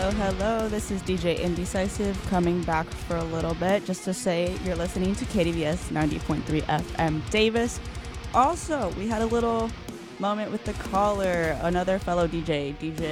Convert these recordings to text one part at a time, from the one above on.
Hello. This is DJ Indecisive coming back for a little bit just to say you're listening to KDVS 90.3 FM Davis. Also, we had a little moment with the caller, another fellow DJ,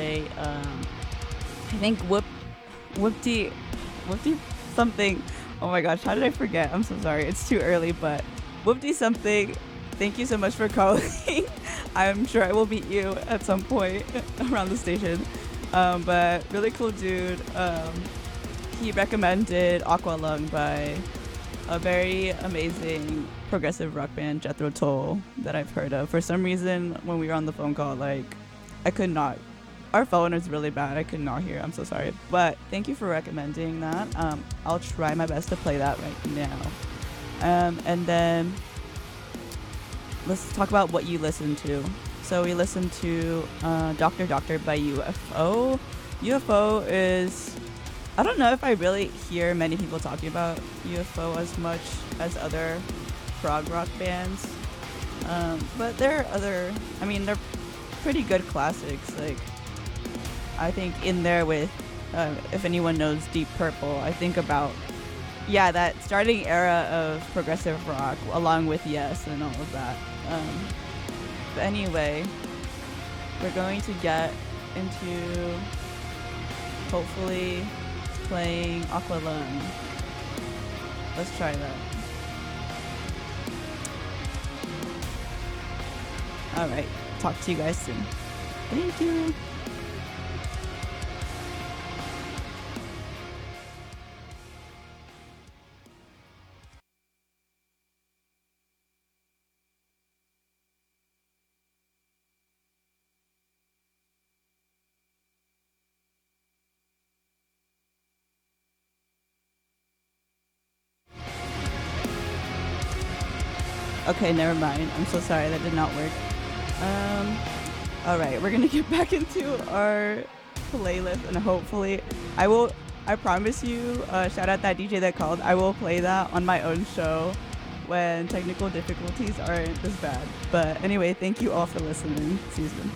I think Whoopty something. Oh my gosh, how did I forget? I'm so sorry. It's too early, but Whoopty something. Thank you so much for calling. I'm sure I will meet you at some point around the station. But really cool dude. He recommended Aqua Lung by a very amazing progressive rock band, Jethro Tull, that I've heard of. For some reason, when we were on the phone call, I could not. Our phone is really bad. I could not hear. I'm so sorry. But thank you for recommending that. I'll try my best to play that right now. And then let's talk about what you listen to. So we listened to Doctor Doctor by UFO. UFO is, I don't know if I really hear many people talking about UFO as much as other prog rock bands. But there are other, they're pretty good classics. I think in there with, if anyone knows Deep Purple, I think about, that starting era of progressive rock along with Yes and all of that. But anyway, we're going to get into hopefully playing Aqua Lung. Let's try that. Alright, talk to you guys soon. Thank you. Okay, never mind. I'm so sorry, that did not work. Alright, we're gonna get back into our playlist and hopefully I promise you, shout out that DJ that called, I will play that on my own show when technical difficulties aren't this bad. But anyway, thank you all for listening. Season.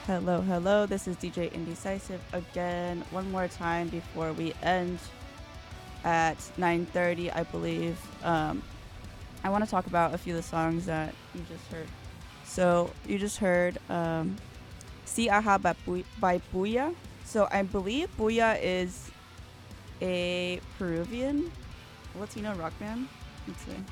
Hello, hello. This is DJ Indecisive again. One more time before we end at 9:30, I believe. I want to talk about a few of the songs that you just heard. So you just heard Si Aha by Puya. So I believe Puya is a Peruvian Latino rock band. Let's see.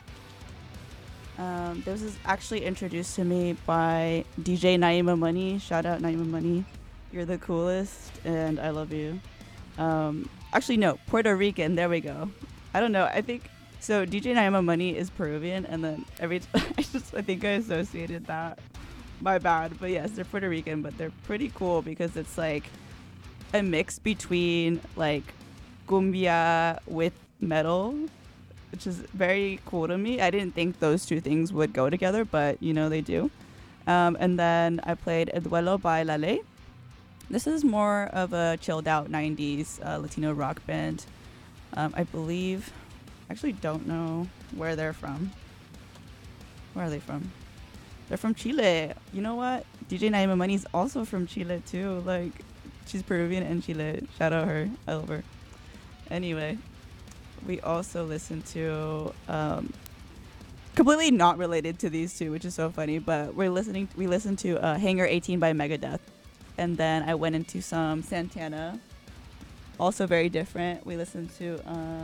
This was actually introduced to me by DJ Naima Money. Shout out Naima Money. You're the coolest and I love you. Actually, no, Puerto Rican. There we go. I don't know. I think so. DJ Naima Money is Peruvian, and then I think I associated that. My bad. But yes, they're Puerto Rican, but they're pretty cool because it's like a mix between like cumbia with metal, which is very cool to me. I didn't think those two things would go together, but you know they do. And then I played El Duelo by La Ley. This is more of a chilled out 90s Latino rock band. I believe, actually don't know where they're from. Where are they from? They're from Chile. You know what? DJ Naima Money is also from Chile too. Like, she's Peruvian and Chile. Shout out her. I love her. Anyway, we also listened to completely not related to these two, which is so funny. But we listened to Hangar 18 by Megadeth, and then I went into some Santana. Also very different. We listened to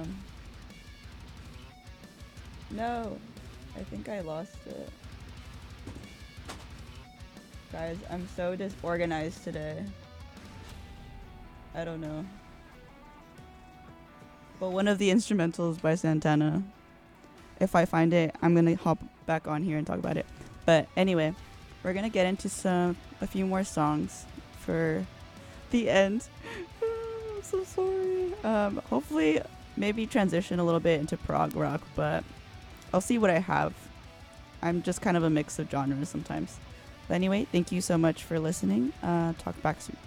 no, I think I lost it. Guys, I'm so disorganized today. I don't know. But one of the instrumentals by Santana. If I find it, I'm going to hop back on here and talk about it. But anyway, we're going to get into a few more songs for the end. I'm so sorry. Hopefully, maybe transition a little bit into prog rock, but I'll see what I have. I'm just kind of a mix of genres sometimes. But anyway, thank you so much for listening. Talk back soon.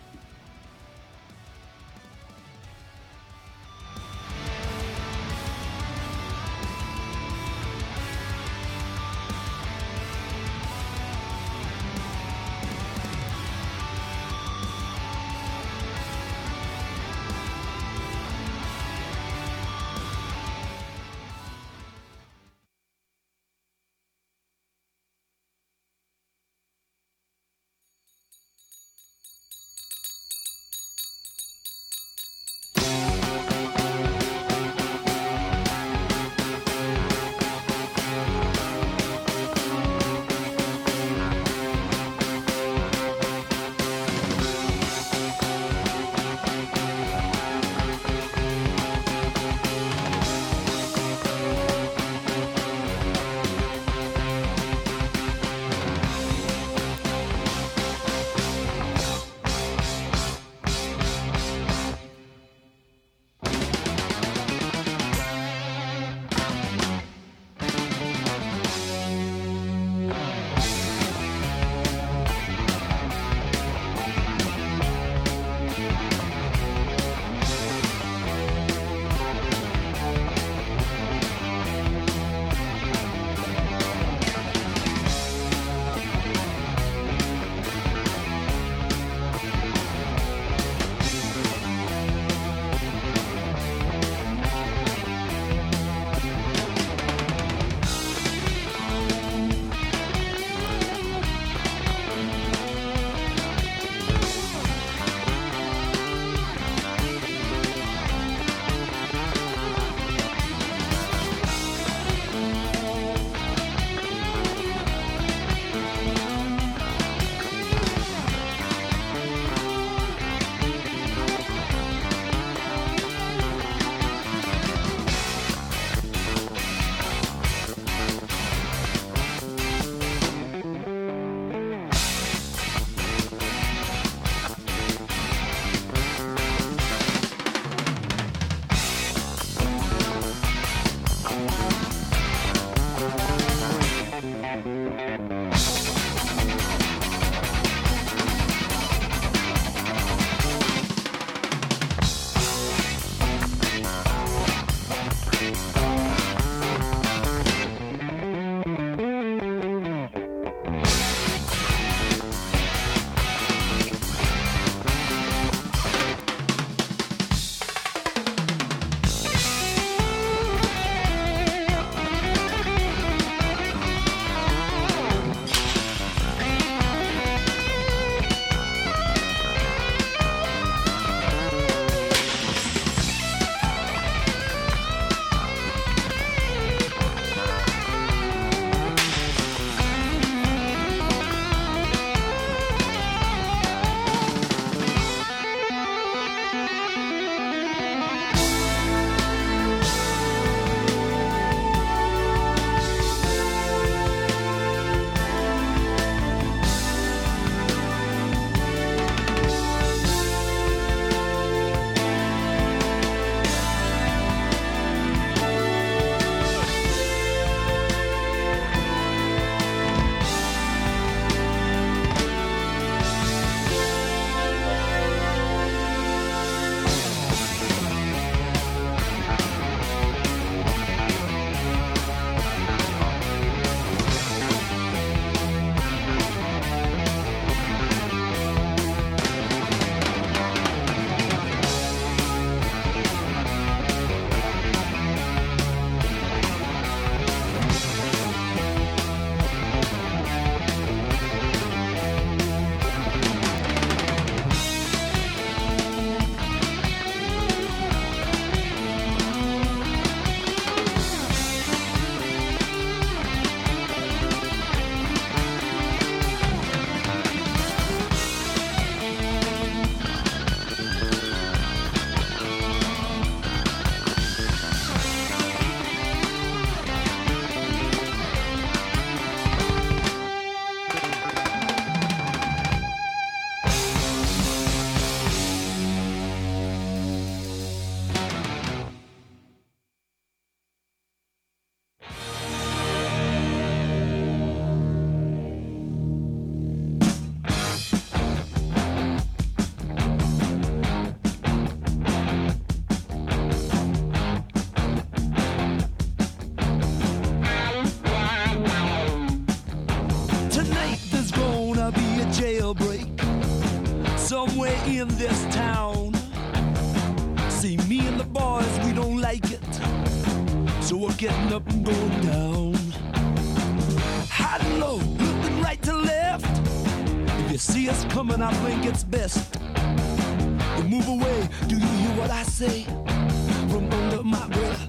somewhere in this town. See, me and the boys, we don't like it, so we're getting up and going down. High and low, looking right to left. If you see us coming, I think it's best you move away. Do you hear what I say from under my breath?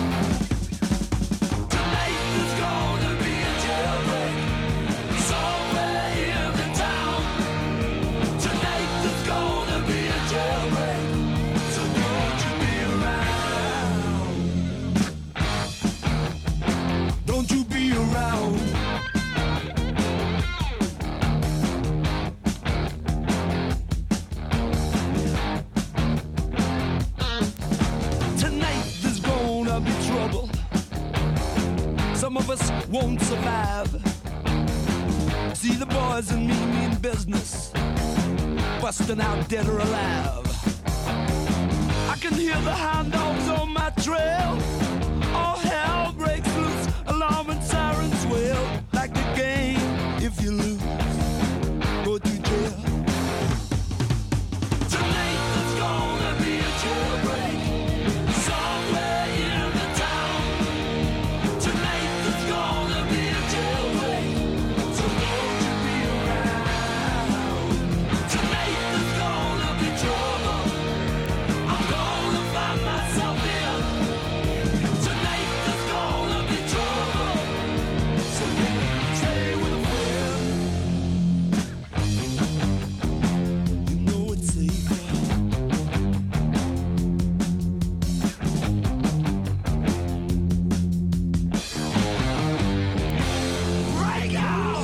Tonight there's gonna be a jailbreak somewhere in the town. Tonight there's gonna be a jailbreak, so won't you be around? Don't you be around. Some of us won't survive. See the boys and me in business, busting out dead or alive. I can hear the hound dogs on my trail. All hell breaks loose, alarm and sirens wail. Like the game, if you lose, go to jail. Tonight there's gonna be a jailbreak somewhere in the town. Tonight there's gonna be a jailbreak, so won't you be around? Tonight there's gonna be trouble, I'm gonna find myself here. Tonight there's gonna be trouble, so stay with a friend. You know it's safer. Break out!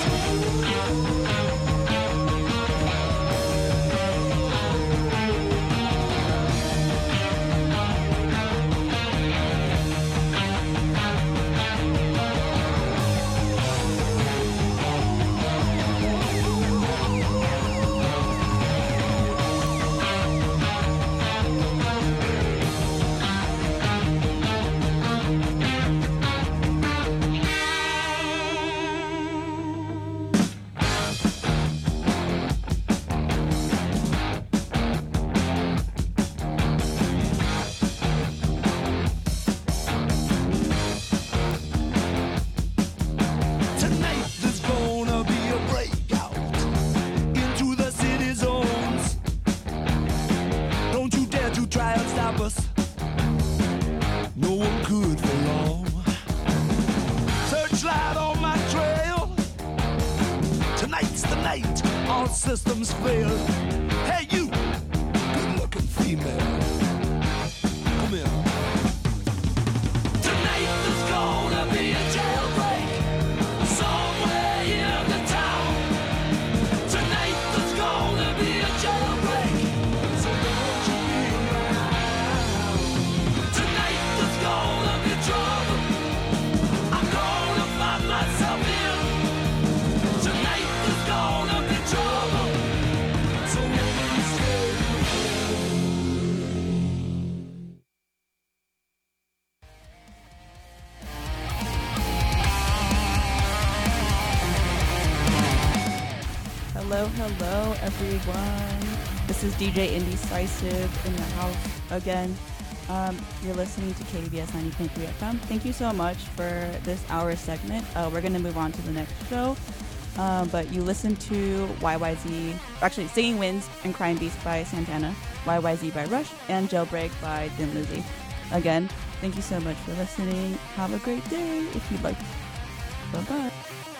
Tonight there's gonna be a breakout into the city zones. Don't you dare to try and stop us. No one could for long. Searchlight on my trail. Tonight's the night all systems fail. Hey you, good-looking female, come here. Tonight there's gonna be a jailbreak somewhere in the town. Tonight there's gonna be a jailbreak, so don't you be around. Tonight there's gonna be trouble, I'm gonna find myself here. Tonight there's gonna be trouble, so won't you stay with me? Hello, everyone. This is DJ Indecisive in the house again. You're listening to KBS 90.3 FM. Thank you so much for this hour segment. We're going to move on to the next show. But you listened to YYZ, actually Singing Winds and Crying Beast by Santana, YYZ by Rush, and Jailbreak by Thin Lizzy. Again, thank you so much for listening. Have a great day if you'd like. Bye-bye.